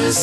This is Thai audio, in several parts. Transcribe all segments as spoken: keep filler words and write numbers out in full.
Voices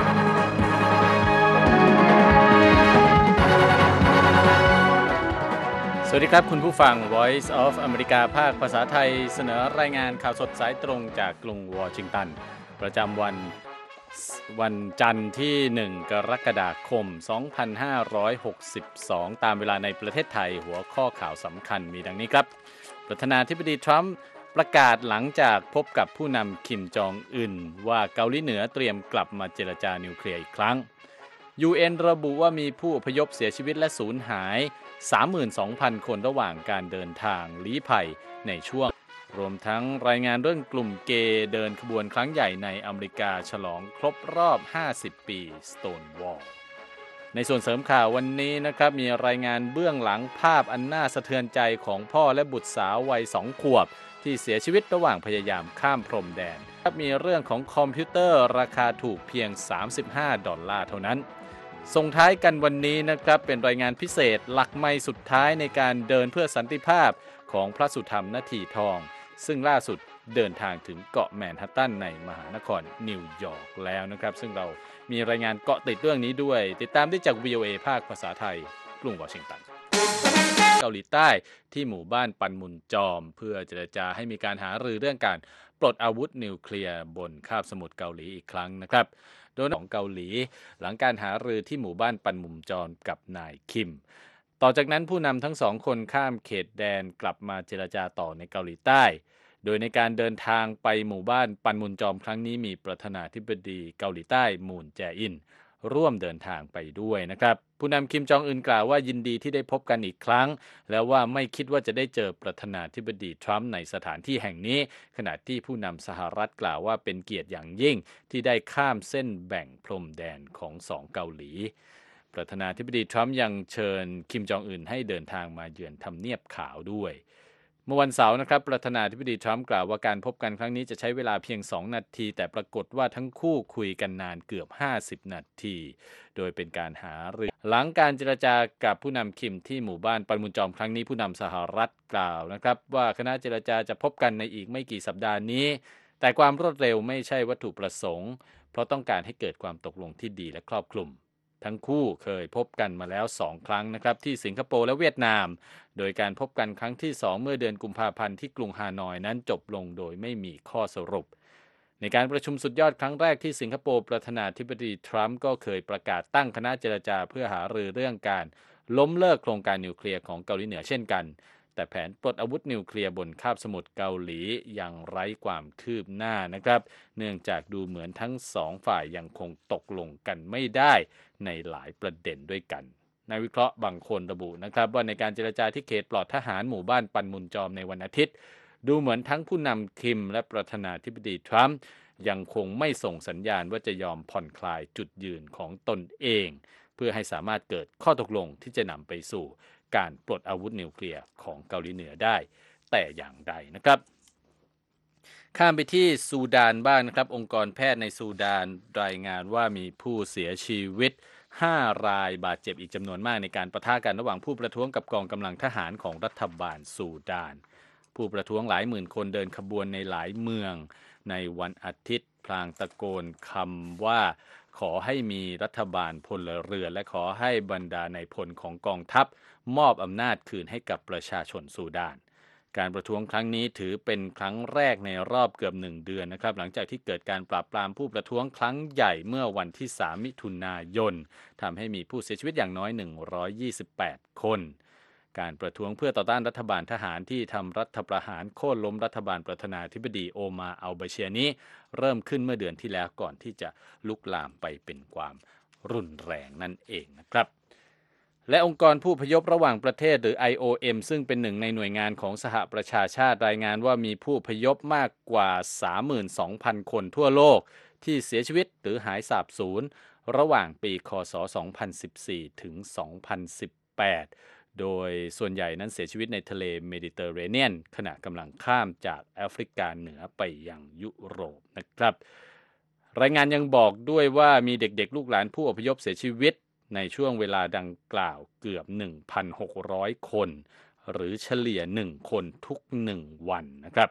สวัสดีครับคุณผู้ฟัง Voice of America ภาคภาษาไทยเสนอรายงานข่าวสดสายตรงจากกรุงวอชิงตันประจำวันวันจันทร์ที่หนึ่งกรกฎาคมสองพันห้าร้อยหกสิบสองตามเวลาในประเทศไทยหัวข้อข่าวสำคัญมีดังนี้ครับประธานาธิบดีทรัมป์ประกาศหลังจากพบกับผู้นำคิมจองอึนว่าเกาหลีเหนือเตรียมกลับมาเจรจานิวเคลียร์อีกครั้ง ยู เอ็น ระบุว่ามีผู้อพยพเสียชีวิตและสูญหาย สามหมื่นสองพัน คนระหว่างการเดินทางลี้ภัยในช่วงรวมทั้งรายงานเรื่องกลุ่มเกย์เดินขบวนครั้งใหญ่ในอเมริกาฉลองครบรอบห้าสิบปี Stonewall ในส่วนเสริมข่าววันนี้นะครับมีรายงานเบื้องหลังภาพอันน่าสะเทือนใจของพ่อและบุตรสาววัยสองขวบที่เสียชีวิตระหว่างพยายามข้ามพรมแดนมีเรื่องของคอมพิวเตอร์ราคาถูกเพียงสามสิบห้าดอลลาร์เท่านั้นส่งท้ายกันวันนี้นะครับเป็นรายงานพิเศษหลักไมล์สุดท้ายในการเดินเพื่อสันติภาพของพระสุธรรมนาทีทองซึ่งล่าสุดเดินทางถึงเกาะแมนฮัตตันในมหานครนิวยอร์กแล้วนะครับซึ่งเรามีรายงานเกาะติดเรื่องนี้ด้วยติดตามได้จาก วี โอ เอ ภาคภาษาไทยกรุงวอชิงตันเกาหลีใต้ที่หมู่บ้านปันมุนจอมเพื่อเจรจาให้มีการหารือเรื่องการปลดอาวุธนิวเคลียร์บนคาบสมุทรเกาหลีอีกครั้งนะครับโดยของเกาหลีหลังการหารือที่หมู่บ้านปันมุนจอมกับนายคิมต่อจากนั้นผู้นำทั้งสองคนข้ามเขตแดนกลับมาเจรจาต่อในเกาหลีใต้โดยในการเดินทางไปหมู่บ้านปันมุนจอมครั้งนี้มีประธานาธิบดีเกาหลีใต้มูนแจอินร่วมเดินทางไปด้วยนะครับผู้นำคิมจองอึนกล่าวว่ายินดีที่ได้พบกันอีกครั้งแล้วว่าไม่คิดว่าจะได้เจอประธานาธิบดีทรัมป์ในสถานที่แห่งนี้ขณะที่ผู้นำสหรัฐกล่าวว่าเป็นเกียรติอย่างยิ่งที่ได้ข้ามเส้นแบ่งพรมแดนของสองเกาหลีประธานาธิบดีทรัมป์ยังเชิญคิมจองอึนให้เดินทางมาเยือนทำเนียบขาวด้วยเมื่อวันเสาร์นะครับประธานาธิบดีทรัมป์กล่าวว่าการพบกันครั้งนี้จะใช้เวลาเพียงสองนาทีแต่ปรากฏว่าทั้งคู่คุยกันนานเกือบห้าสิบนาทีโดยเป็นการหารือหลังการเจรจากับผู้นำคิมที่หมู่บ้านปันมุนจอมครั้งนี้ผู้นำสหรัฐกล่าวนะครับว่าคณะเจรจาจะพบกันในอีกไม่กี่สัปดาห์นี้แต่ความรวดเร็วไม่ใช่วัตถุประสงค์เพราะต้องการให้เกิดความตกลงที่ดีและครอบคลุมทั้งคู่เคยพบกันมาแล้วสองครั้งนะครับที่สิงคโปร์และเวียดนามโดยการพบกันครั้งที่สองเมื่อเดือนกุมภาพันธ์ที่กรุงฮานอยนั้นจบลงโดยไม่มีข้อสรุปในการประชุมสุดยอดครั้งแรกที่สิงคโปร์ประธานาธิบดีทรัมป์ก็เคยประกาศตั้งคณะเจรจาเพื่อหารือเรื่องการล้มเลิกโครงการนิวเคลียร์ของเกาหลีเหนือเช่นกันแต่แผนปลดอาวุธนิวเคลียร์บนคาบสมุทรเกาหลียังไร้ความคืบหน้านะครับเนื่องจากดูเหมือนทั้งสองฝ่ายยังคงตกลงกันไม่ได้ในหลายประเด็นด้วยกันนักวิเคราะห์บางคนระบุนะครับว่าในการเจรจาที่เขตปลอดทหารหมู่บ้านปันมุนจอมในวันอาทิตย์ดูเหมือนทั้งผู้นำคิมและประธานาธิบดีทรัมป์ยังคงไม่ส่งสัญญาณว่าจะยอมผ่อนคลายจุดยืนของตนเองเพื่อให้สามารถเกิดข้อตกลงที่จะนำไปสู่การปลดอาวุธนิวเคลียร์ของเกาหลีเหนือได้แต่อย่างใดนะครับข้ามไปที่ซูดานบ้างนะครับองค์กรแพทย์ในซูดานรายงานว่ามีผู้เสียชีวิตห้ารายบาดเจ็บอีกจำนวนมากในการปะทะกันระหว่างผู้ประท้วงกับกองกำลังทหารของรัฐบาลซูดานผู้ประท้วงหลายหมื่นคนเดินขบวนในหลายเมืองในวันอาทิตย์พลางตะโกนคำว่าขอให้มีรัฐบาลพลเรือนและขอให้บรรดานายพลของกองทัพมอบอำนาจคืนให้กับประชาชนซูดานการประท้วงครั้งนี้ถือเป็นครั้งแรกในรอบเกือบหนึ่งเดือนนะครับหลังจากที่เกิดการปราบปรามผู้ประท้วงครั้งใหญ่เมื่อวันที่สามมิถุนายนทำให้มีผู้เสียชีวิตอย่างน้อยหนึ่งร้อยยี่สิบแปดคนการประท้วงเพื่อต่อต้านรัฐบาลทหารที่ทำรัฐประหารโค่นล้มรัฐบาลประธานาธิบดีโอมาอัลบาเชียนี้เริ่มขึ้นเมื่อเดือนที่แล้วก่อนที่จะลุกลามไปเป็นความรุนแรงนั่นเองนะครับและองค์กรผู้อพยพระหว่างประเทศหรือ ไอ โอ เอ็ม ซึ่งเป็นหนึ่งในหน่วยงานของสหประชาชาติรายงานว่ามีผู้อพยพมากกว่า สามหมื่นสองพัน คนทั่วโลกที่เสียชีวิตหรือหายสาบสูญระหว่างปีค.ศ. สองพันสิบสี่ถึงสองพันสิบแปดโดยส่วนใหญ่นั้นเสียชีวิตในทะเลเมดิเตอร์เรเนียนขณะกำลังข้ามจากแอฟริกาเหนือไปยังยุโรปนะครับรายงานยังบอกด้วยว่ามีเด็กๆลูกหลานผู้อพยพเสียชีวิตในช่วงเวลาดังกล่าวเกือบ หนึ่งพันหกร้อย คนหรือเฉลี่ยหนึ่งคนทุกหนึ่งวันนะครับ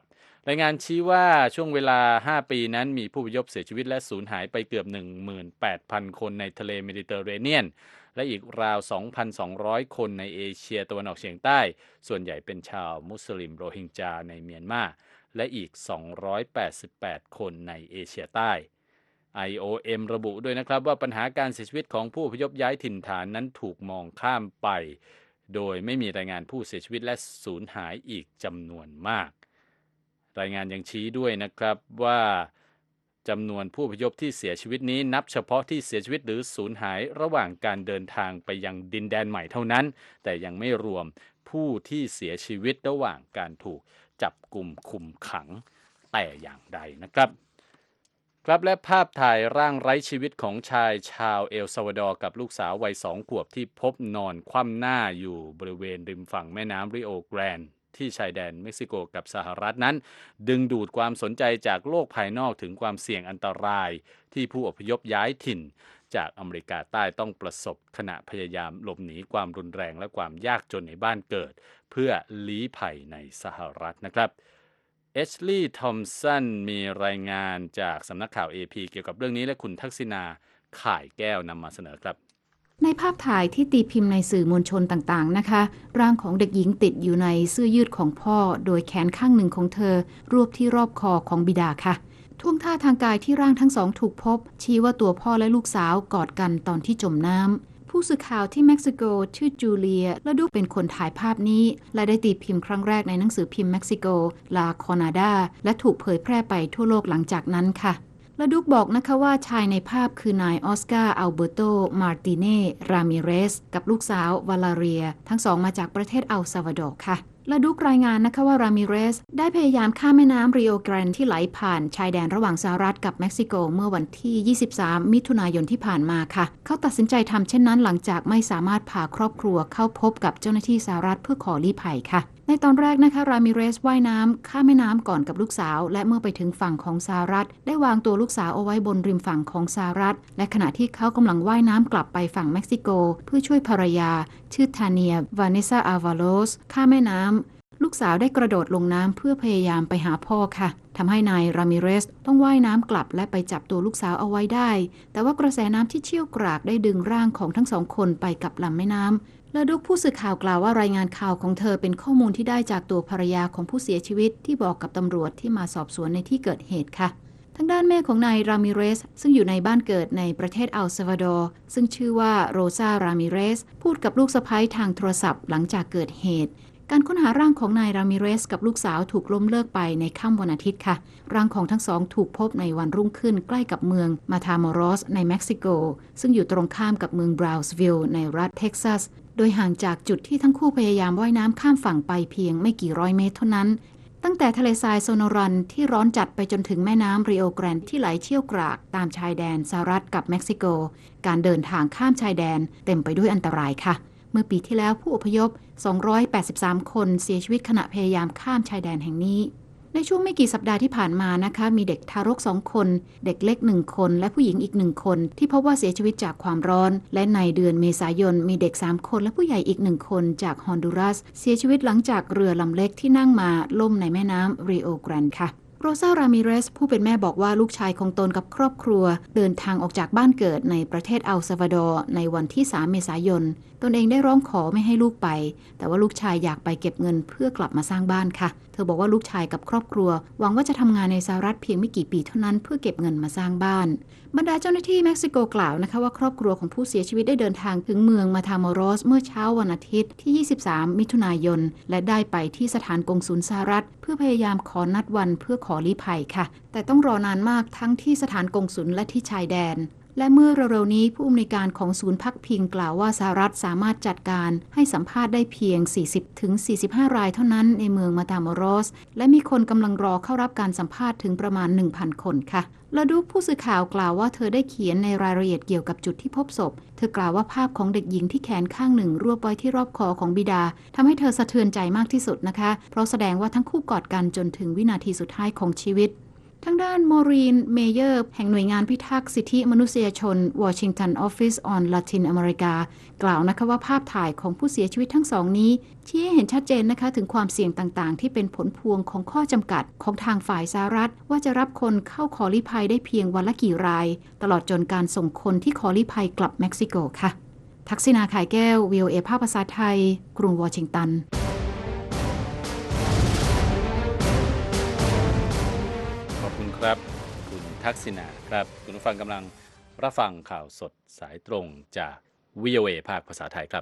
รายงานชี้ว่าช่วงเวลาห้าปีนั้นมีผู้อพยพเสียชีวิตและสูญหายไปเกือบ หนึ่งหมื่นแปดพัน คนในทะเลเมดิเตอร์เรเนียนและอีกราว สองพันสองร้อย คนในเอเชียตะวันออกเฉียงใต้ส่วนใหญ่เป็นชาวมุสลิมโรฮิงญาในเมียนมาและอีกสองร้อยแปดสิบแปดคนในเอเชียใต้ ไอ โอ เอ็ม ระบุด้วยนะครับว่าปัญหาการเสียชีวิตของผู้อพยพย้ายถิ่นฐานนั้นถูกมองข้ามไปโดยไม่มีรายงานผู้เสียชีวิตและสูญหายอีกจำนวนมากรายงานยังชี้ด้วยนะครับว่าจำนวนผู้อพยพที่เสียชีวิตนี้นับเฉพาะที่เสียชีวิตหรือสูญหายระหว่างการเดินทางไปยังดินแดนใหม่เท่านั้นแต่ยังไม่รวมผู้ที่เสียชีวิตระหว่างการถูกจับกุมคุมขังแต่อย่างใดนะครับครับและภาพถ่ายร่างไร้ชีวิตของชายชาวเอลซัลวาดอร์กับลูกสาววัยสองขวบที่พบนอนคว่ำหน้าอยู่บริเวณริมฝั่งแม่น้ำริโอแกรนด์ที่ชายแดนเม็กซิโกกับสหรัฐนั้นดึงดูดความสนใจจากโลกภายนอกถึงความเสี่ยงอันตรายที่ผู้อพยพย้ายถิ่นจากอเมริกาใต้ต้องประสบขณะพยายามหลบหนีความรุนแรงและความยากจนในบ้านเกิดเพื่อลี้ภัยในสหรัฐนะครับเอชลีย์ทอมสันมีรายงานจากสำนักข่าว เอ พี เกี่ยวกับเรื่องนี้และคุณทักษิณาข่ายแก้วนำมาเสนอครับในภาพถ่ายที่ตีพิมพ์ในสื่อมวลชนต่างๆนะคะร่างของเด็กหญิงติดอยู่ในเสื้อยืดของพ่อโดยแขนข้างหนึ่งของเธอรวบที่รอบคอของบิดาค่ะท่วงท่าทางกายที่ร่างทั้งสองถูกพบชี้ว่าตัวพ่อและลูกสาวกอดกันตอนที่จมน้ำผู้สื่อข่าวที่เม็กซิโกชื่อจูเลียและดูเป็นคนถ่ายภาพนี้และได้ตีพิมพ์ครั้งแรกในหนังสือพิมพ์เม็กซิโกลาคอนาดาและถูกเผยแพร่ไปทั่วโลกหลังจากนั้นค่ะและดุกบอกนะคะว่าชายในภาพคือนายออสการ์อัลเบโตมาร์ติเน่รามิเรสกับลูกสาววาลาเรียทั้งสองมาจากประเทศอัลซาวาดอร์ค่ะและดุกรายงานนะคะว่ารามิเรสได้พยายามข้ามแม่น้ำริโอแกรนด์ที่ไหลผ่านชายแดนระหว่างสหรัฐกับเม็กซิโกเมื่อวันที่ยี่สิบสามมิถุนายนที่ผ่านมาค่ะเขาตัดสินใจทำเช่นนั้นหลังจากไม่สามารถพาครอบครัวเข้าพบกับเจ้าหน้าที่สหรัฐเพื่อขอลี้ภัยค่ะในตอนแรกนะคะรามิเรสว่ายน้ำข้ามแม่น้ำก่อนกับลูกสาวและเมื่อไปถึงฝั่งของสหรัฐได้วางตัวลูกสาวเอาไว้บนริมฝั่งของสหรัฐและขณะที่เขากำลังว่ายน้ำกลับไปฝั่งเม็กซิโกเพื่อช่วยภรรยาชื่อทาเนียวาเนซาอาวาโลสข้ามแม่น้ำลูกสาวได้กระโดดลงน้ำเพื่อพยายามไปหาพ่อค่ะทำให้นายรามิเรสต้องว่ายน้ำกลับและไปจับตัวลูกสาวเอาไว้ได้แต่ว่ากระแสน้ำที่เชี่ยวกรากได้ดึงร่างของทั้งสองคนไปกับลำแม่น้ำและดุกผู้สื่อข่าวกล่าวว่ารายงานข่าวของเธอเป็นข้อมูลที่ได้จากตัวภรรยาของผู้เสียชีวิตที่บอกกับตำรวจที่มาสอบสวนในที่เกิดเหตุค่ะทางด้านแม่ของนายรามิเรสซึ่งอยู่ในบ้านเกิดในประเทศอัลซาวาดอร์ซึ่งชื่อว่าโรซารามิเรสพูดกับลูกสะใภ้ทางโทรศัพท์หลังจากเกิดเหตุการค้นหาร่างของนายรามิเรสกับลูกสาวถูกล้มเลิกไปในค่ำวันอาทิตย์ค่ะร่างของทั้งสองถูกพบในวันรุ่งขึ้นใกล้กับเมืองมาทามอรอสในเม็กซิโกซึ่งอยู่ตรงข้ามกับเมืองบราวน์วิลล์ในรัฐเท็กซัสโดยห่างจากจุดที่ทั้งคู่พยายามว่ายน้ำข้ามฝั่งไปเพียงไม่กี่ร้อยเมตรเท่านั้นตั้งแต่ทะเลทรายโซโนรันที่ร้อนจัดไปจนถึงแม่น้ำริโอแกรนด์ที่ไหลเชี่ยวกรากตามชายแดนสหรัฐกับเม็กซิโกการเดินทางข้ามชายแดนเต็มไปด้วยอันตรายค่ะเมื่อปีที่แล้วผู้อพยพสองร้อยแปดสิบสามคนเสียชีวิตขณะพยายามข้ามชายแดนแห่งนี้ในช่วงไม่กี่สัปดาห์ที่ผ่านมานะคะมีเด็กทารกสองคนเด็กเล็กหนึ่งคนและผู้หญิงอีกหนึ่งคนที่พบว่าเสียชีวิตจากความร้อนและในเดือนเมษายนมีเด็กสามคนและผู้ใหญ่อีกหนึ่งคนจากฮอนดูรัสเสียชีวิตหลังจากเรือลำเล็กที่นั่งมาล่มในแม่น้ำริโอแกรนด์ค่ะโรซารามิเรสผู้เป็นแม่บอกว่าลูกชายของตนกับครอบครัวเดินทางออกจากบ้านเกิดในประเทศอัลซาวาดอร์ในวันที่สามเมษายนตนเองได้ร้องขอไม่ให้ลูกไปแต่ว่าลูกชายอยากไปเก็บเงินเพื่อกลับมาสร้างบ้านค่ะเธอบอกว่าลูกชายกับครอบครัวหวังว่าจะทำงานในสหรัฐเพียงไม่กี่ปีเท่านั้นเพื่อเก็บเงินมาสร้างบ้านบรรดาเจ้าหน้าที่เม็กซิโกกล่าวนะคะว่าครอบครัวของผู้เสียชีวิตได้เดินทางถึงเมืองมาทามอรอสเมื่อเช้าวันอาทิตย์ที่ยี่สิบสามมิถุนายนและได้ไปที่สถานกงสุลสหรัฐเพื่อพยายามขอนัดวันเพื่อขอลี้ภัยค่ะแต่ต้องรอนานมากทั้งที่สถานกงสุลและที่ชายแดนและเมื่อเร็วๆนี้ผู้อำนวยการของศูนย์พักพิงกล่าวว่าสหรัฐสามารถจัดการให้สัมภาษณ์ได้เพียง สี่สิบถึงสี่สิบห้า รายเท่านั้นในเมืองมาตามอรอสและมีคนกำลังรอเข้ารับการสัมภาษณ์ถึงประมาณ หนึ่งพัน คนค่ะและดูผู้สื่อข่าวกล่าวว่าเธอได้เขียนในรายละเอียดเกี่ยวกับจุดที่พบศพเธอกล่าวว่าภาพของเด็กหญิงที่แขนข้างหนึ่งรวบไว้ที่รอบคอของบิดาทำให้เธอสะเทือนใจมากที่สุดนะคะเพราะแสดงว่าทั้งคู่กอดกันจนถึงวินาทีสุดท้ายของชีวิตทางด้านมอรีนเมเยอร์แห่งหน่วยงานพิทักษ์สิทธิมนุษยชน Washington Office on Latin America กล่าวนะคะว่าภาพถ่ายของผู้เสียชีวิตทั้งสองนี้ชี้ให้เห็นชัดเจนนะคะถึงความเสี่ยงต่างๆที่เป็นผลพวงของข้อจำกัดของทางฝ่ายสหรัฐว่าจะรับคนเข้าขอลี้ภัยได้เพียงวันละกี่รายตลอดจนการส่งคนที่ขอลี้ภัยกลับเม็กซิโกค่ะทักษิณา ข่ายแก้ว วี โอ เอ ภาคภาษาไทยกรุงวอชิงตันขอบคุณครับคุณทักษิณาครับคุณผู้ฟังกำลังรับฟังข่าวสดสายตรงจาก วี โอ เอ ภาคภาษาไทยครับ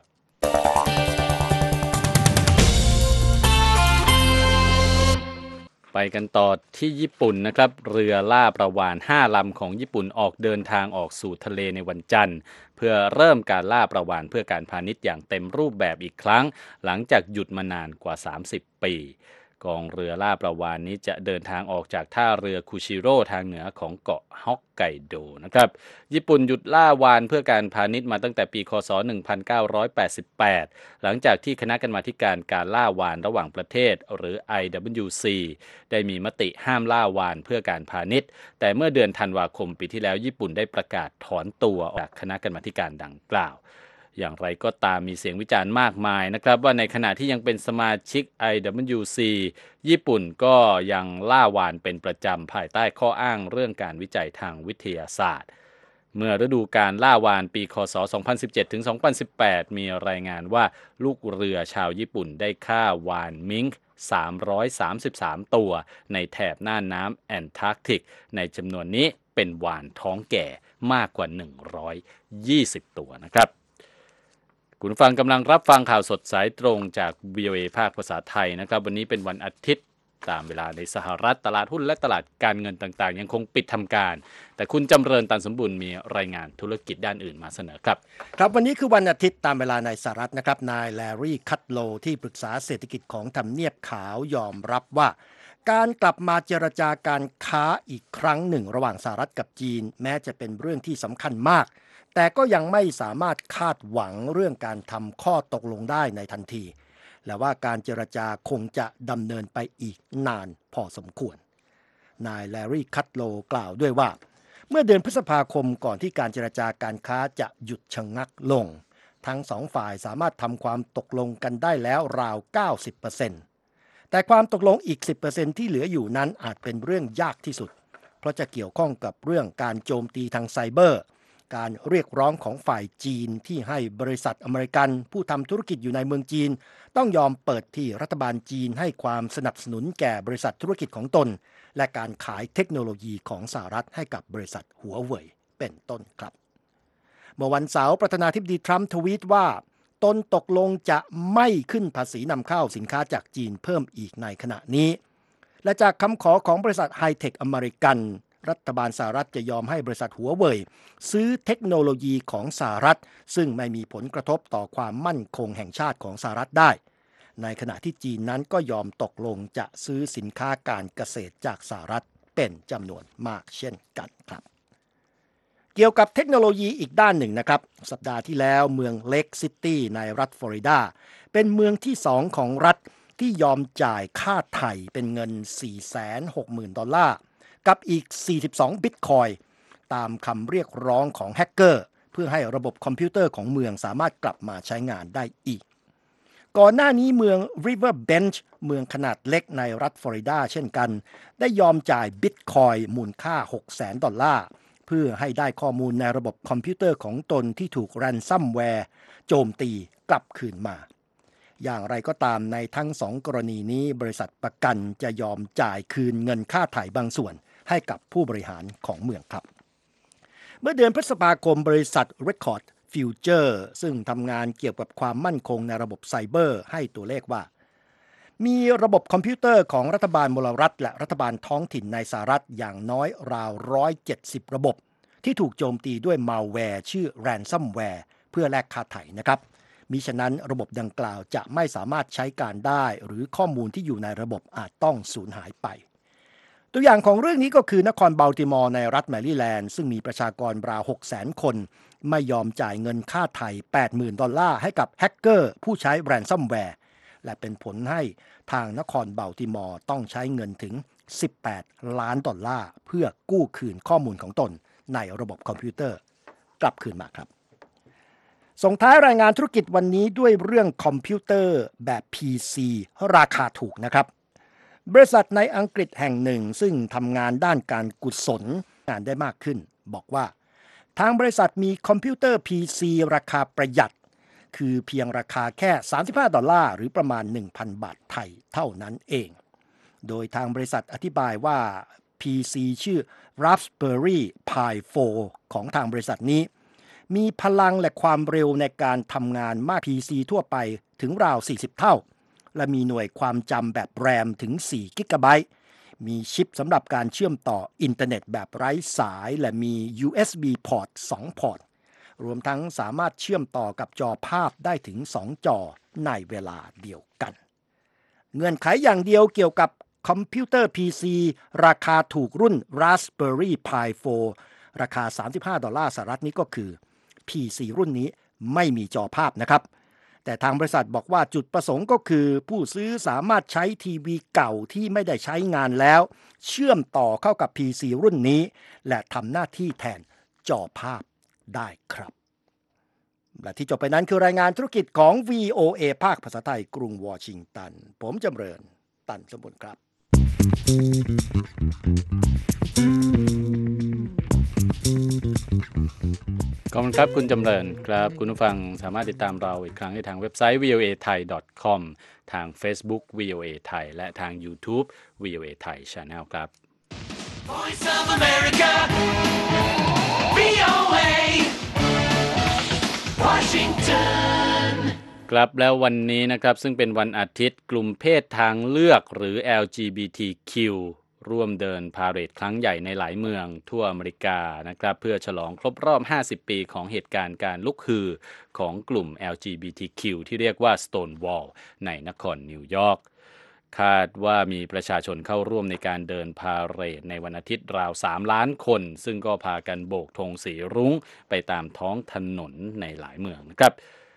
ไปกันต่อที่ญี่ปุ่นนะครับเรือล่าปลาวาฬห้าลำของญี่ปุ่นออกเดินทางออกสู่ทะเลในวันจันทร์เพื่อเริ่มการล่าปลาวาฬเพื่อการพาณิชย์อย่างเต็มรูปแบบอีกครั้งหลังจากหยุดมานานกว่าสามสิบปีกองเรือล่าปลาวาฬนี้จะเดินทางออกจากท่าเรือคุชิโร่ทางเหนือของเกาะฮอกไกโดนะครับญี่ปุ่นหยุดล่าวาฬเพื่อการพาณิชย์มาตั้งแต่ปีคศหนึ่งพันเก้าร้อยแปดสิบแปดหลังจากที่คณะกรรมาธิการการล่าวาฬระหว่างประเทศหรือ ไอ ดับเบิลยู ซี ได้มีมติห้ามล่าวาฬเพื่อการพาณิชย์แต่เมื่อเดือนธันวาคมปีที่แล้วญี่ปุ่นได้ประกาศถอนตัวออกจากคณะกรรมาธิการดังกล่าวอย่างไรก็ตามมีเสียงวิจารณ์มากมายนะครับว่าในขณะที่ยังเป็นสมาชิก ไอ ดับเบิลยู ซี ญี่ปุ่นก็ยังล่าวาฬเป็นประจำภายใต้ข้ออ้างเรื่องการวิจัยทางวิทยาศาสตร์เมื่อฤดูการล่าวาฬปีคศ สองพันสิบเจ็ดถึงสองพันสิบแปด มีรายงานว่าลูกเรือชาวญี่ปุ่นได้ฆ่าวาฬมิงค์สามร้อยสามสิบสามตัวในแถบน่านน้ำแอนตาร์กติกในจำนวนนี้เป็นวาฬท้องแก่มากกว่าหนึ่งร้อยยี่สิบตัวนะครับคุณฟังกำลังรับฟังข่าวสดสายตรงจาก วี โอ เอ ภาคภาษาไทยนะครับวันนี้เป็นวันอาทิตย์ตามเวลาในสหรัฐตลาดหุ้นและตลาดการเงินต่างๆยังคงปิดทำการแต่คุณจำเริญตันสมบูรณ์มีรายงานธุรกิจด้านอื่นมาเสนอครับครับวันนี้คือวันอาทิตย์ตามเวลาในสหรัฐนะครับนายแลรี่คัตโลที่ปรึกษาเศรษฐกิจของทำเนียบขาวยอมรับว่าการกลับมาเจรจาการค้าอีกครั้งหนึ่งระหว่างสหรัฐกับจีนแม้จะเป็นเรื่องที่สำคัญมากแต่ก็ยังไม่สามารถคาดหวังเรื่องการทำข้อตกลงได้ในทันทีและว่าการเจรจาคงจะดำเนินไปอีกนานพอสมควรนายแลรี่คัตโลกล่าวด้วยว่าเมื่อเดือนพฤษภาคมก่อนที่การเจรจาการค้าจะหยุดชะงักลงทั้งสองฝ่ายสามารถทำความตกลงกันได้แล้วราว เก้าสิบเปอร์เซ็นต์ แต่ความตกลงอีก สิบเปอร์เซ็นต์ ที่เหลืออยู่นั้นอาจเป็นเรื่องยากที่สุดเพราะจะเกี่ยวข้องกับเรื่องการโจมตีทางไซเบอร์การเรียกร้องของฝ่ายจีนที่ให้บริษัทอเมริกันผู้ทำธุรกิจอยู่ในเมืองจีนต้องยอมเปิดที่รัฐบาลจีนให้ความสนับสนุนแก่บริษัทธุรกิจของตนและการขายเทคโนโลยีของสหรัฐให้กับบริษัทหัวเว่ยเป็นต้นครับเมื่อวันเสาร์ประธานาธิบดีทรัมป์ทวีตว่าตนตกลงจะไม่ขึ้นภาษีนำเข้าสินค้าจากจีนเพิ่มอีกในขณะนี้และจากคำขอของบริษัทไฮเทคอเมริกันรัฐบาลสหรัฐจะยอมให้บริษัทหัวเว่ยซื้อเทคโนโลยีของสหรัฐซึ่งไม่มีผลกระทบต่อความมั่นคงแห่งชาติของสหรัฐได้ในขณะที่จีนนั้นก็ยอมตกลงจะซื้อสินค้าการเกษตรจากสหรัฐเป็นจำนวนมากเช่นกันครับเกี่ยวกับเทคโนโลยีอีกด้านหนึ่งนะครับสัปดาห์ที่แล้วเมืองเลคซิตี้ในรัฐฟลอริดาเป็นเมืองที่สองของรัฐที่ยอมจ่ายค่าไถ่เป็นเงิน สี่แสนหกหมื่น ดอลลาร์กับอีกสี่สิบสองบิตคอยน์ตามคำเรียกร้องของแฮกเกอร์เพื่อให้ระบบคอมพิวเตอร์ของเมืองสามารถกลับมาใช้งานได้อีกก่อนหน้านี้เมือง Riverbench เมืองขนาดเล็กในรัฐฟลอริดาเช่นกันได้ยอมจ่ายบิตคอยน์มูลค่า หกแสน ดอลลาร์เพื่อให้ได้ข้อมูลในระบบคอมพิวเตอร์ของตนที่ถูกแรนซัมแวร์โจมตีกลับคืนมาอย่างไรก็ตามในทั้งสองกรณีนี้บริษัทประกันจะยอมจ่ายคืนเงินค่าไถ่บางส่วนให้กับผู้บริหารของเมืองครับเมื่อเดือนพฤษภาคมบริษัท Record Future ซึ่งทำงานเกี่ยวกับความมั่นคงในระบบไซเบอร์ให้ตัวเลขว่ามีระบบคอมพิวเตอร์ของรัฐบาลมลรัฐและรัฐบาลท้องถิ่นในสหรัฐอย่างน้อยราวหนึ่งร้อยเจ็ดสิบระบบที่ถูกโจมตีด้วยมัลแวร์ชื่อ Ransomware เพื่อแลกค่าไถ่นะครับมิฉะนั้นระบบดังกล่าวจะไม่สามารถใช้การได้หรือข้อมูลที่อยู่ในระบบอาจต้องสูญหายไปตัวอย่างของเรื่องนี้ก็คือนครบัลติมอร์ในรัฐแมริแลนด์ซึ่งมีประชากรราว หกแสน คนไม่ยอมจ่ายเงินค่าไถ่ แปดหมื่น ดอลลาร์ให้กับแฮกเกอร์ผู้ใช้แรนซัมแวร์และเป็นผลให้ทางนครบัลติมอร์ต้องใช้เงินถึงสิบแปดล้านดอลลาร์เพื่อกู้คืนข้อมูลของตนในระบบคอมพิวเตอร์กลับคืนมาครับส่งท้ายรายงานธุรกิจวันนี้ด้วยเรื่องคอมพิวเตอร์แบบ พี ซี ราคาถูกนะครับบริษัทในอังกฤษแห่งหนึ่งซึ่งทำงานด้านการกุศลงานได้มากขึ้นบอกว่าทางบริษัทมีคอมพิวเตอร์ พี ซี ราคาประหยัดคือเพียงราคาแค่สามสิบห้าดอลลาร์หรือประมาณ หนึ่งพัน บาทไทยเท่านั้นเองโดยทางบริษัทอธิบายว่า พี ซี ชื่อ Raspberry Pi โฟร์ ของทางบริษัทนี้มีพลังและความเร็วในการทำงานมาก พี ซี ทั่วไปถึงราวสี่สิบเท่าและมีหน่วยความจำแบบแรมถึงสี่กิกะไบต์มีชิปสำหรับการเชื่อมต่ออินเทอร์เน็ตแบบไร้สายและมี ยู เอส บี พอร์ต สอง พอร์ตรวมทั้งสามารถเชื่อมต่อกับจอภาพได้ถึงสองจอในเวลาเดียวกันเงื่อนไขอย่างเดียวเกี่ยวกับคอมพิวเตอร์ พี ซี ราคาถูกรุ่น Raspberry Pi โฟร์ ราคาสามสิบห้าดอลลาร์สหรัฐนี้ก็คือ พี ซี รุ่นนี้ไม่มีจอภาพนะครับแต่ทางบริษัทบอกว่าจุดประสงค์ก็คือผู้ซื้อสามารถใช้ทีวีเก่าที่ไม่ได้ใช้งานแล้วเชื่อมต่อเข้ากับ พี ซี รุ่นนี้และทำหน้าที่แทนจอภาพได้ครับและที่จบไปนั้นคือรายงานธุรกิจของ วี โอ เอ ภาคภาษาไทยกรุงวอชิงตันผมจำเริญตันสมบูรณ์ครับขอบคุณครับคุณจำเริญครับคุณผู้ฟังสามารถติดตามเราอีกครั้งได้ทางเว็บไซต์ วี โอ เอ ไทย ดอท คอม ทาง Facebook วี โอ เอ ไทยและทาง YouTube วี โอ เอ Thai Channel ครับ Voice of America วี โอ เอ Washington ครับแล้ววันนี้นะครับซึ่งเป็นวันอาทิตย์กลุ่มเพศทางเลือกหรือ แอล จี บี ที คิว ร่วมเดินพาเหรดครั้งใหญ่ในหลายเมืองทั่วอเมริกานะครับเพื่อฉลองครบรอบห้าสิบปีของเหตุการณ์การลุกฮือของกลุ่ม แอล จี บี ที คิว ที่เรียกว่า Stonewall ในนครนิวยอร์กคาดว่ามีประชาชนเข้าร่วมในการเดินพาเหรดในวันอาทิตย์ราวสามล้านคนซึ่งก็พากันโบกธงสีรุ้งไปตามท้องถนนในหลายเมืองนะครับ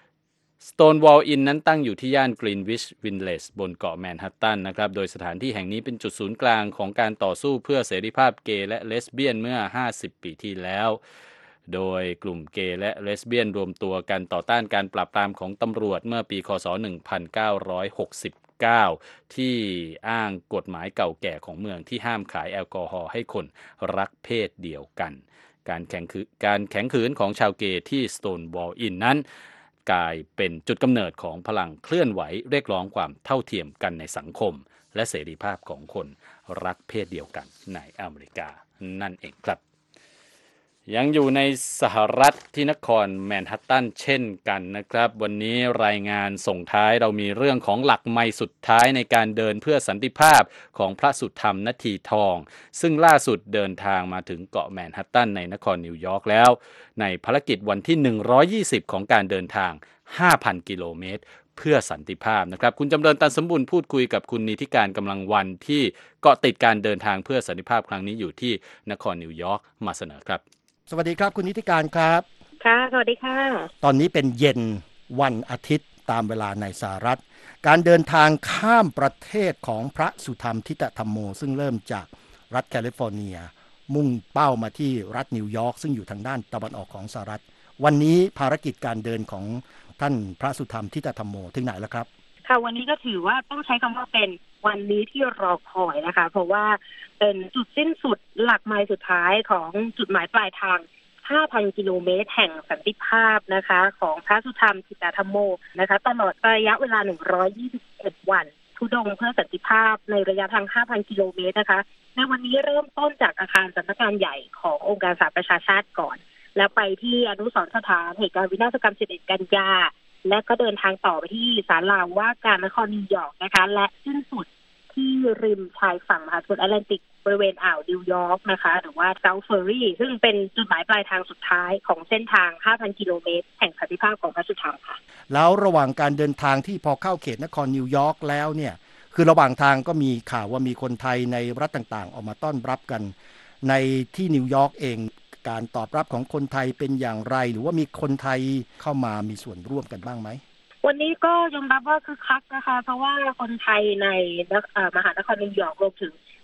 Stonewall Inn นั้นตั้งอยู่ที่ย่าน Greenwich Village บนเกาะแมนฮัตตันนะครับโดยสถานที่แห่งนี้เป็นจุดศูนย์กลางของการต่อสู้เพื่อเสรีภาพเกย์และเลสเบี้ยนเมื่อห้าสิบปีที่แล้วโดยกลุ่มเกย์และเลสเบี้ยนรวมตัวกันต่อต้านการปราบปรามของตำรวจเมื่อปีค.ศ. หนึ่งพันเก้าร้อยหกสิบเก้าที่อ้างกฎหมายเก่าแก่ของเมืองที่ห้ามขายแอลกอฮอล์ให้คนรักเพศเดียวกันการแข่งขืนการแข่งขืนของชาวเกย์ที่ Stonewall Inn นั้นกลายเป็นจุดกำเนิดของพลังเคลื่อนไหวเรียกร้องความเท่าเทียมกันในสังคมและเสรีภาพของคนรักเพศเดียวกันในอเมริกานั่นเองครับยังอยู่ในสหรัฐที่นครแมนฮัตตันเช่นกันนะครับวันนี้รายงานส่งท้ายเรามีเรื่องของหลักไมล์สุดท้ายในการเดินเพื่อสันติภาพของพระสุธรรมนาทีทองซึ่งล่าสุดเดินทางมาถึงเกาะแมนฮัตตันในนครนิวยอร์กแล้วในภารกิจวันที่หนึ่งร้อยยี่สิบของการเดินทาง ห้าพัน กิโลเมตรเพื่อสันติภาพนะครับคุณจำเริญตันสมบูรณ์พูดคุยกับคุณนิติการกำลังวันที่เกาะติดการเดินทางเพื่อสันติภาพครั้งนี้อยู่ที่นครนิวยอร์กมาเสนอครับสวัสดีครับคุณนิติการครับค่ะสวัสดีค่ะตอนนี้เป็นเย็นวันอาทิตย์ตามเวลาในสหรัฐการเดินทางข้ามประเทศของพระสุธรรมธิตธรรมโมซึ่งเริ่มจากรัฐแคลิฟอร์เนียมุ่งเป้ามาที่รัฐนิวยอร์กซึ่งอยู่ทางด้านตะวันออกของสหรัฐวันนี้ภารกิจการเดินของท่านพระสุธรรมธิตธรรมโมถึงไหนแล้วครับค่ะวันนี้ก็ถือว่าต้องใช้คำว่าเป็นวันนี้ที่รอคอยนะคะเพราะว่าเป็นจุดสิ้นสุดหลักไมล์สุดท้ายของจุดหมายปลายทาง ห้าพัน กิโลเมตรแห่งสันติภาพนะคะของพระสุธรรมธิตธรรมโมนะคะตลอดระยะเวลาหนึ่งร้อยยี่สิบเอ็ดวันทุดงเพื่อสันติภาพในระยะทาง ห้าพัน กิโลเมตรนะคะในวันนี้เริ่มต้นจากอาคารสำนักงานใหญ่ขององค์การสหประชาชาติก่อนแล้วไปที่อนุสรณ์สถานเหตุการณ์วินาศกรรมสิบเอ็ดกันยาและก็เดินทางต่อไปที่ศาลาว่าการนครนิวยอร์กนะคะและสิ้นสุดที่ริมชายฝั่งมหาสมุทรแอตแลนติกบริเวณอ่าวนิวยอร์กนะคะหรือว่าเซาท์เฟอร์รี่ซึ่งเป็นจุดหมายปลายทางสุดท้ายของเส้นทาง ห้าพัน กิโลเมตรแห่งสันติภาพของพระสุธรรมค่ะแล้วระหว่างการเดินทางที่พอเข้าเขตนครนิวยอร์กแล้วเนี่ยคือระหว่างทางก็มีข่าวว่ามีคนไทยในรัฐต่างๆออกมาต้อนรับกันในที่นิวยอร์กเองการตอบรับของคนไทยเป็นอย่างไรหรือว่ามีคนไทยเข้ามามีส่วนร่วมกันบ้างไหมวันนี้ก็ยอมรับว่าคึกคักนะคะเพราะว่าคนไทยในมหานครนิวยอร์กรวมถึง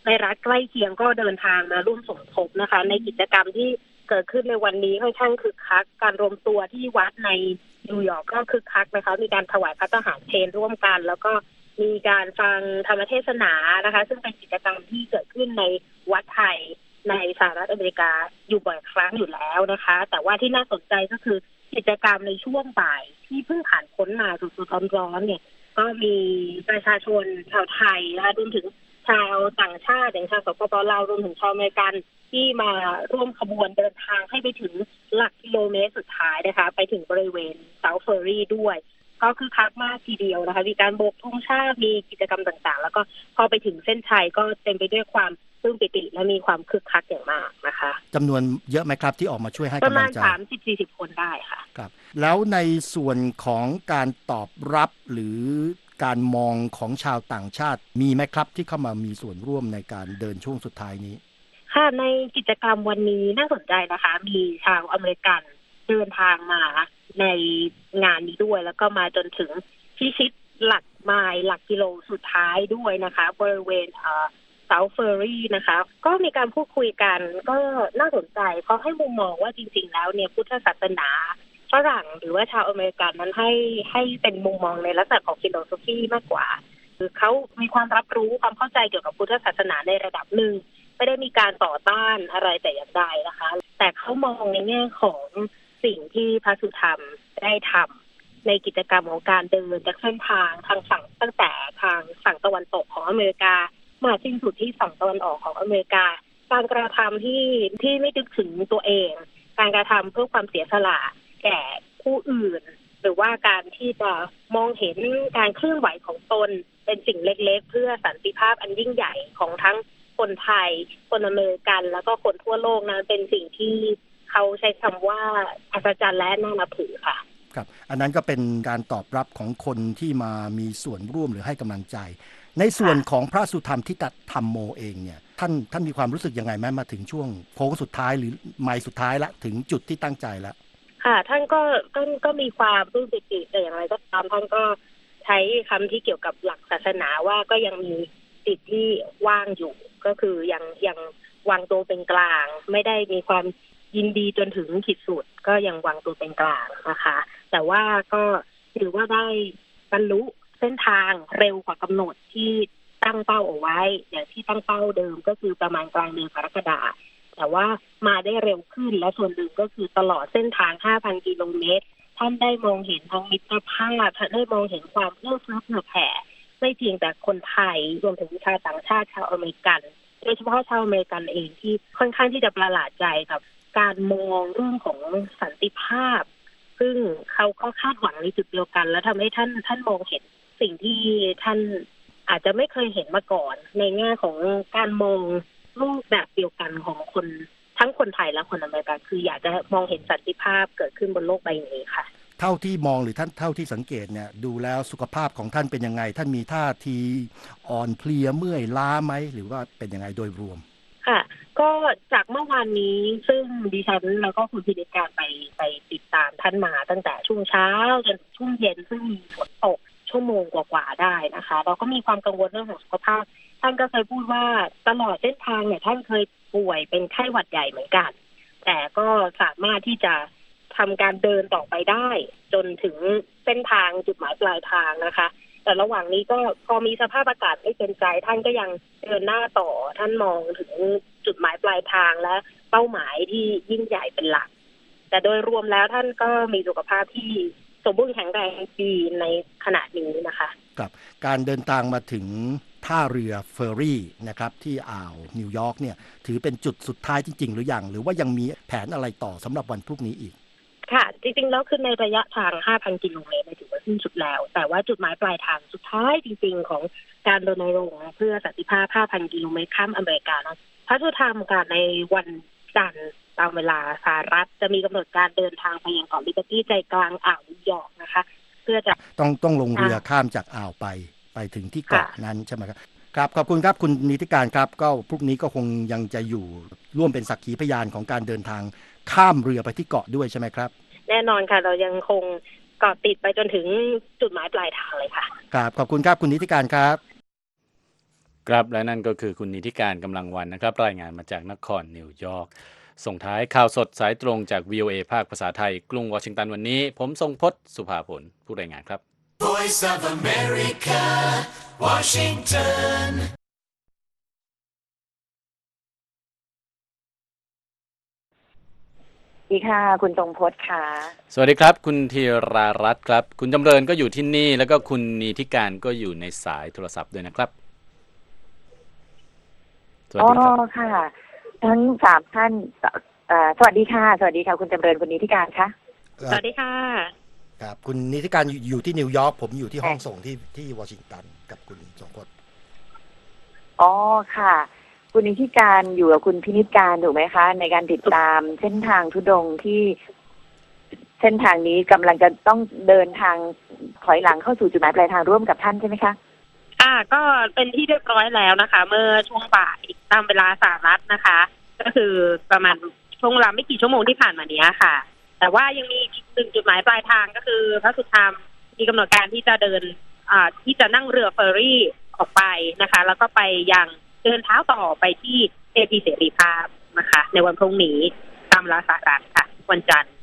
ในรัฐใกล้เคียงก็เดินทางมาร่วมสมทบนะคะ ในกิจกรรมที่เกิดขึ้นในวันนี้ค่อนข้างคึกคักการรวมตัวที่วัดในนิวยอร์กก็คึกคักนะคะมีการถวายพระทหารเพลร่วมกันแล้วก็มีการฟังธรรมเทศนานะคะซึ่งเป็นกิจกรรมที่เกิดขึ้นในวัดไทยในสหรัฐอเมริกาอยู่บ่อยครั้งอยู่แล้วนะคะแต่ว่าที่น่าสนใจก็คือกิจกรรมในช่วงบ่ายที่เพิ่งผ่านพ้นมาสดๆร้อนๆเนี่ยก็มีประชาชนชาวไทยนะคะรวมถึงชาวต่างชาติอย่างชาวสปปลาวรวมถึงชาวอเมริกันที่มาร่วมขบวนเดินทางให้ไปถึงหลักกิโลเมตรสุดท้ายนะคะไปถึงบริเวณเซาท์เฟอร์รี่ด้วยก็คือคักมากทีเดียวนะคะมีการโบกธงชาติมีกิจกรรมต่างๆแล้วก็พอไปถึงเส้นชัยก็เต็มไปด้วยความปลื้มปิติและมีความคึกคักอย่างมากนะคะจำนวนเยอะไหมครับที่ออกมาช่วยให้ประกำลัมาณงใจสามสิบสี่สิบคนได้ค่ะครับแล้วในส่วนของการตอบรับหรือการมองของชาวต่างชาติมีไหมครับที่เข้ามามีส่วนร่วมในการเดินช่วงสุดท้ายนี้ค่ะในกิจกรรมวันนี้น่าสนใจนะคะมีชาวอเมริกันเดินทางมาในงานนี้ด้วยแล้วก็มาจนถึงพิชิตหลักไมล์หลักกิโลสุดท้ายด้วยนะคะบริเวณเอ่อเซาท์เฟอร์รี่นะคะก็มีการพูดคุยกันก็น่าสนใจเขาให้มุมมองว่าจริงๆแล้วเนี่ยพุทธศาสนาฝรั่งหรือว่าชาวอเมริกันนั้นให้ให้เป็นมุมมองในลักษณะของฟิโลโซฟีมากกว่าคือเขามีความรับรู้ความเข้าใจเกี่ยวกับพุทธศาสนาในระดับหนึ่งไม่ได้มีการต่อต้านอะไรแต่อย่างใดนะคะแต่เขามองในแง่ของสิ่งที่พระสุธรรมได้ทำในกิจกรรมของการเดินจากเส้นทางทางฝั่งตั้งแต่ทางฝั่งตะวันตกของอเมริกามาสิ้นสุดที่ฝั่งตะวันออกของอเมริกาการกระทำที่ที่ไม่นึกถึงตัวเองการกระทำเพื่อความเสียสละแก่ผู้อื่นหรือว่าการที่จะมองเห็นการเคลื่อนไหวของตนเป็นสิ่งเล็กๆเพื่อสันติภาพอันยิ่งใหญ่ของทั้งคนไทยคนอเมริกันแล้วก็คนทั่วโลกนั้นเป็นสิ่งที่เขาใช้คำว่าอัศจรรย์และน่านับถือค่ะครับอันนั้นก็เป็นการตอบรับของคนที่มามีส่วนร่วมหรือให้กำลังใจในส่วนของพระสุธรรมที่ตัดธรรมโมเองเนี่ยท่านท่านมีความรู้สึกยังไงแม้มาถึงช่วงโค้งสุดท้ายหรือไมล์สุดท้ายละถึงจุดที่ตั้งใจแล้วค่ะท่านก็ท่านก็มีความปลื้มปิติแต่อย่างไรก็ตามท่านก็ใช้คำที่เกี่ยวกับหลักศาสนาว่าก็ยังมีจิตที่ว่างอยู่ก็คือยังยังวางตัวเป็นกลางไม่ได้มีความยินดีจนถึงขีดสุดก็ยังวางตัวเป็นกลางนะคะแต่ว่าก็ถือว่าได้บรรลุเส้นทางเร็วกว่ากำหนดที่ตั้งเป้าเอาไว้อย่างที่ตั้งเป้าเดิมก็คือประมาณกลางเดือนกรกฎาคมแต่ว่ามาได้เร็วขึ้นและส่วนหนึ่งก็คือตลอดเส้นทาง ห้าพัน กิโลเมตรท่านได้มองเห็นทั้งมิตรภาพท่านได้มองเห็นความเอื้อเฟื้อเผื่อแผ่ไม่เพียงแต่คนไทยรวมถึงชาวต่างชาติชาวอเมริกันโดยเฉพาะชาวอเมริกันเองที่ค่อนข้างที่จะประหลาดใจกับการมองเรื่องของสันติภาพซึ่งเขาก็คาดหวังในจุดเดียวกันและทำให้ท่านท่านมองเห็นสิ่งที่ท่านอาจจะไม่เคยเห็นมาก่อนในแง่ของการมองรูปแบบเดียวกันของคนทั้งคนไทยและคนอเมริกันคืออยากจะมองเห็นสันติภาพเกิดขึ้นบนโลกใบนี้ค่ะเท่าที่มองหรือท่านเท่าที่สังเกตเนี่ยดูแล้วสุขภาพของท่านเป็นยังไงท่านมีท่าทีอ่อนเพลียเมื่อยล้าไหมหรือว่าเป็นยังไงโดยรวมค่ะก็จากเมื่อวานนี้ซึ่งดิฉันแล้วก็คุณพินิจการไปไปติดตามท่านมาตั้งแต่ช่วงเช้าจนช่วงเย็นซึ่งมีฝนตกชั่วโมงกว่าๆได้นะคะเราก็มีความกังวลเรื่องของสุขภาพท่านก็เคยพูดว่าตลอดเส้นทางเนี่ยท่านเคยป่วยเป็นไข้หวัดใหญ่เหมือนกันแต่ก็สามารถที่จะทำการเดินต่อไปได้จนถึงเส้นทางจุดหมายปลายทางนะคะแต่ระหว่างนี้ก็พอมีสภาพอากาศไม่เป็นใจท่านก็ยังเดินหน้าต่อท่านมองถึงจุดหมายปลายทางและเป้าหมายที่ยิ่งใหญ่เป็นหลักแต่โดยรวมแล้วท่านก็มีสุขภาพที่สมบูรณ์แข็งแรงดีในขณะนี้นะคะกับการเดินทางมาถึงท่าเรือเฟอร์รี่นะครับที่อ่าวนิวยอร์กเนี่ยถือเป็นจุดสุดท้ายจริงๆหรือยังหรือว่ายังมีแผนอะไรต่อสำหรับวันพรุ่งนี้อีกค่ะจริงๆแล้วคือในระยะทาง ห้าพัน กิโลเมตรถือว่าสิ้นสุดแล้วแต่ว่าจุดหมายปลายทางสุดท้ายจริงๆของการรณรงค์เพื่อสันติภาพ ห้าพัน กิโลเมตรข้ามอเมริกานะพระสุธรรมการในวันจันทร์ตามเวลาสหรัฐจะมีกำหนดการเดินทางไปยังเกาะลิเบอร์ตี้ใจกลางอ่าวนิวยอร์กนะคะเพื่อจะต้องต้องลงเรือข้ามจากอ่าวไปไปถึงที่เกาะนั้นใช่ไหมครับครับขอบคุณครับคุณนิติการครับก็พรุ่งนี้ก็คงยังจะอยู่ร่วมเป็นสักขีพยานของการเดินทางข้ามเรือไปที่เกาะด้วยใช่ไหมครับแน่นอนค่ะเรายังคงเกาะติดไปจนถึงจุดหมายปลายทางเลยค่ะครับขอบคุณครับคุณนิติการครับครับและนั่นก็คือคุณนิติการกำลังวันนะครับรายงานมาจากนครนิวยอร์กส่งท้ายข่าวสดสายตรงจาก วี โอ เอ ภาคภาษาไทยกรุงวอชิงตันวันนี้ผมทรงพจน์สุภาผลผู้รายงานครับ Voice of America, Washington. สวัสดีค่ะคุณทรงพจน์ค่ะสวัสดีครับคุณธีรารัตน์ครับคุณจำเริญก็อยู่ที่นี่แล้วก็คุณนิติการก็อยู่ในสายโทรศัพท์ด้วยนะครับสวัสอ๋อดีครับค่ะ ทั้งสามท่านเอ่อสวัสดีค่ะสวัสดีค่ะคุณจำเริญคุณนิติการค่ะสวัสดีค่ะครับคุณนิติการอยู่อยู่ที่นิวยอร์กผมอยู่ที่ห้องส่งที่ที่วอชิงตันกับคุณสงพจน์อ๋อค่ะ คุณนิติการอยู่กับคุณพินิจการถูกไหมคะ ในการติดตามเส้นทางทุดงค์ที่เส้นทางนี้กำลังจะต้องเดินทางถอยหลังเข้าสู่จุดหมายปลายทางร่วมกับท่านใช่ไหมคะอ่าก็เป็นที่เรียบร้อยแล้วนะคะ เมื่อช่วงบ่ายตามเวลาสหรัฐนะคะ ก็คือประมาณช่วงเวลาไม่กี่ชั่วโมงที่ผ่านมานี้ค่ะ แต่ว่ายังมีอีกหนึ่งจุดหมายปลายทางก็คือพระสุธรรมมีกำหนดการที่จะเดินอ่าที่จะนั่งเรือเฟอร์รี่ออกไปนะคะ แล้วก็ไปยังเดินเท้าต่อไปที่เทพีเสรีภาพนะคะ ในวันพรุ่งนี้ตามเวลาสหรัฐค่ะ วันจันทร์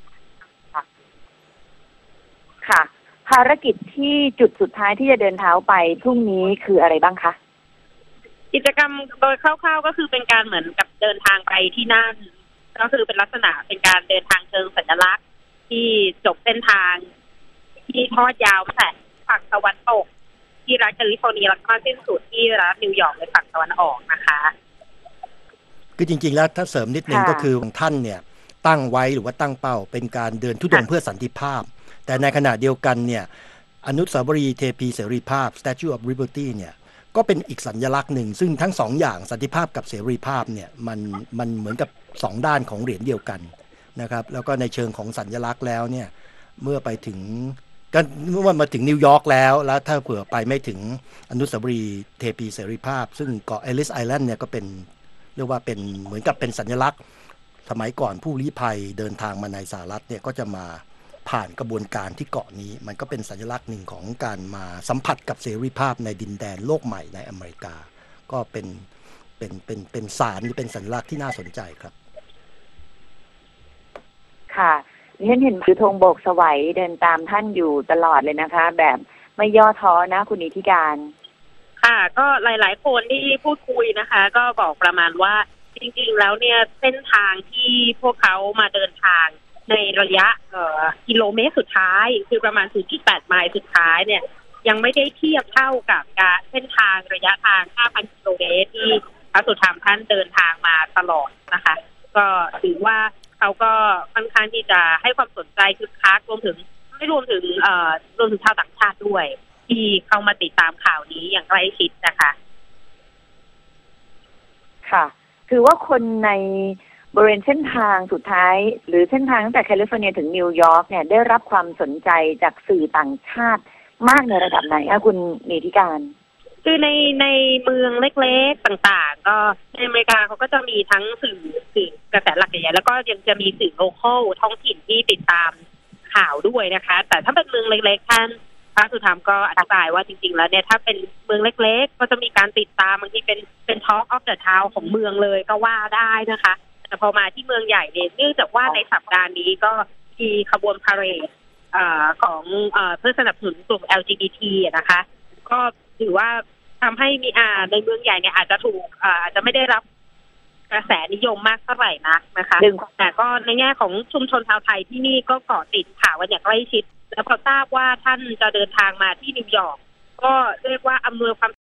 ค่ะ ภารกิจที่จุดสุดท้ายที่จะเดินเท้าไปพรุ่งนี้คืออะไรบ้างคะกิจกรรมโดยคร่าวๆก็คือเป็นการเหมือนกับเดินทางไปที่นั่นก็คือเป็นลักษณะเป็นการเดินทางเชิงสัญลักษณ์ที่จบเส้นทางที่ทอดยาวมาแต่ฝั่งตะวันตกที่รัฐแคลิฟอร์เนียแล้วก็สิ้นสุดที่รัฐนิวยอร์กในฝั่งตะวันออกนะคะคือจริงๆแล้วถ้าเสริมนิดนึงก็คือท่านเนี่ยตั้งไว้หรือว่าตั้งเป้าเป็นการเดินธุดงค์เพื่อสันติภาพแต่ในขณะเดียวกันเนี่ยอนุสาวรีย์เทพีเสรีภาพ Statue of Liberty เนี่ยก็เป็นอีกสัญลักษณ์หนึ่งซึ่งทั้งสองอย่างสันติภาพกับเสรีภาพเนี่ยมันมันเหมือนกับสองด้านของเหรียญเดียวกันนะครับแล้วก็ในเชิงของสัญลักษณ์แล้วเนี่ยเมื่อไปถึงก็เมื่อมาถึงนิวยอร์กแล้วแล้วถ้าเผื่อไปไม่ถึงอนุสาวรีย์เทพีเสรีภาพซึ่งเกาะเอลิสไอแลนด์เนี่ยก็เป็นเรียกว่าเป็นเหมือนกับเป็นสัญลักษณ์สมัยก่อนผู้ลี้ภัยเดินทางมาในสหรัฐเนี่ยก็จะมาผ่านกระบวนการที่เกาะนี้มันก็เป็นสัญลักษณ์หนึ่งของการมาสัมผัสกับเสรีภาพในดินแดนโลกใหม่ในอเมริกาก็เป็นเป็นเป็นเป็นสารหรือเป็นสัญลักษณ์ที่น่าสนใจครับค่ะดิฉันเห็นถือธงโบกสวัยเดินตามท่านอยู่ตลอดเลยนะคะ แบบไม่ย่อท้อนะคุณนิติการค่ะก็หลายๆคนที่พูดคุยนะคะ ก็บอกประมาณว่าจริงๆแล้วเนี่ยเส้นทางที่พวกเขามาเดินทางในระยะเอ่อกิโลเมตรสุดท้ายคือประมาณ ศูนย์จุดแปด ไมล์สุดท้ายเนี่ยยังไม่ได้เทียบเท่ากับการเส้นทางระยะทาง ห้าพัน กิโลเมตรที่พระสุธรรมท่านเดินทางมาตลอดนะคะก็ถือว่าเขาก็ค่อนข้างที่จะให้ความสนใจคึกคักรวมถึงไม่รวมถึงเอ่อรวมถึงชาวต่างชาติด้วยที่เข้ามาติดตามข่าวนี้อย่างใกล้ชิดนะคะค่ะถือว่าคนในบริเวณเส้นทางสุดท้ายหรือเส้นทางตั้งแต่แคลิฟอร์เนียถึงนิวยอร์กเนี่ยได้รับความสนใจจากสื่อต่างชาติมากในระดับไหนคะคุณนิติการคือในในเมืองเล็กๆต่างๆก็ในอเมริกาเขาก็จะมีทั้งสื่อสื่อกระแสหลักใหญ่ๆแล้วก็ยังจะมีสื่อโลคอลท้องถิ่นที่ติดตามข่าวด้วยนะคะแต่ถ้าเป็นเมืองเล็กๆท่านพระสุธรรมก็อธิบายว่าจริงๆแล้วเนี่ยถ้าเป็นเมืองเล็กๆก็จะมีการติดตามบางทีเป็นเป็น Talk of the Town ของเมืองเลยก็ว่าได้นะคะแต่พอมาที่เมืองใหญ่เนี่ยเนื่องจากว่าในสัปดาห์นี้ก็มีขบวนพาเหรดเอ่อของเอ่อเพื่อสนับสนุนกลุ่ม แอล จี บี ที นะคะก็ถือว่าทำให้มีอ่าในเมืองใหญ่เนี่ยอาจจะถูกอ่าอาจจะไม่ได้รับกระแสนิยมมากเท่าไหร่นักนะคะแต่ก็ในแง่ของชุมชนชาวไทยที่นี่ก็เกาะติดข่าวกันอย่างใกล้ชิดแล้วพอทราบว่าท่านจะเดินทางมาที่นิวยอร์กก็เรียกว่าอำนวยความ